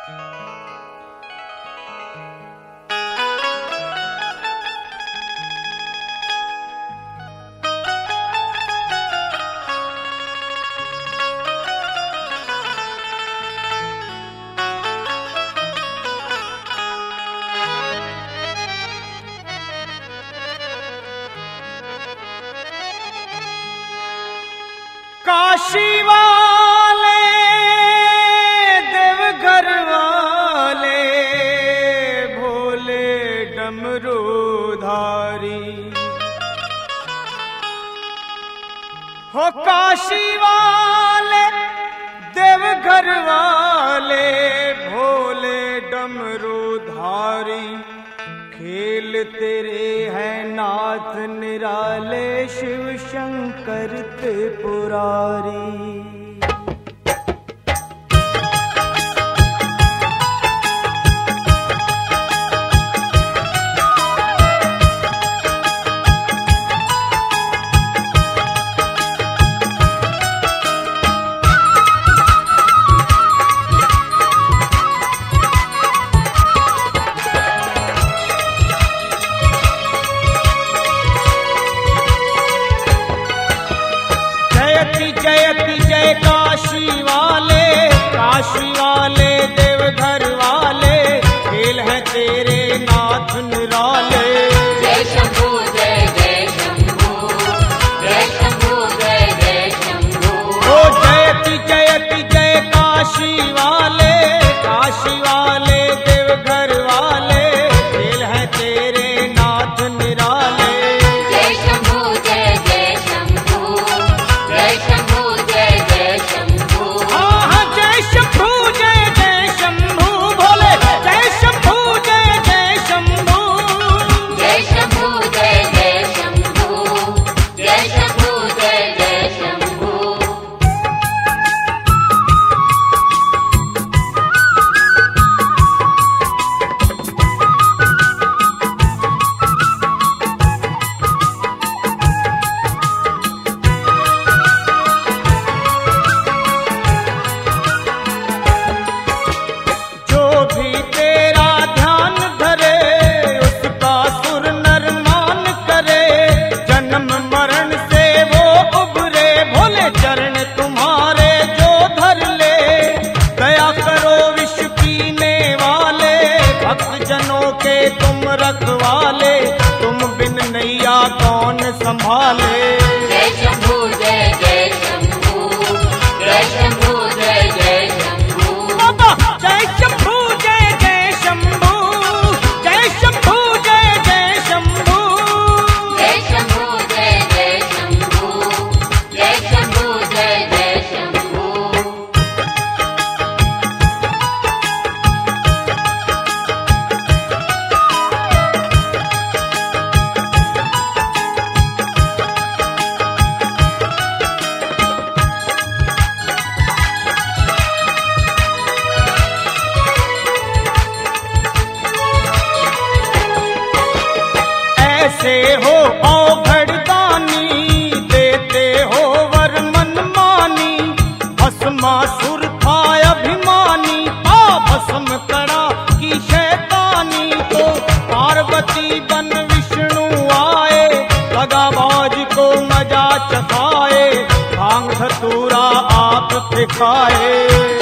काशी वाले देवघर वाले भोले डमरूधारी हो, काशी वाले देवघर वाले भोले डमरूधारी, खेल तेरे हैं नाथ निराले शिव शंकर त्रिपुरारी। जयति जय काशी वाले देवघर वाले, खेल है तेरे नाथ निराले। जय शंभू जय जय शंभू, जय शंभू जय जय शंभू। ओ जयति जय काशी वाले देवघर वाले, खेल है तेरे नाथ निराले। जय शंभू जय जय शंभू, जय शंभू जय जय शंभू। हाँ जय शंभू जय जय शंभू भोले, जय शंभू जय जय शंभू। जय शंभू जय जय शंभू, जय शंभू जय जय शंभू। जो भी तेरा ध्यान धरे उसका सुर नर मान करे, जन्म मरण से वो उबरे भोले चरण तुम्हारे जो धर ले। दया करो विष पीने वाले भक्त जनों के तुम रखवाले, तुम बिन नैया कौन संभाले। जय शंभू जय जय शंभू, जय शंभू जय जय शंभू। बाबा जय शंभू जय जय शंभू, जय शंभू जय जय शंभू। जय शंभू जय जय शंभू, जय शंभू जय जय शंभू। ऐसे हो औघड़ दानी, देते हो वर मनमानी। भस्मासुर था अभिमानी, भस्म करा की शैतानी। तो पार्वती बन विष्णु आए, दगाबाज को मजा चखाए। भांग धतूरा आप सिखाए।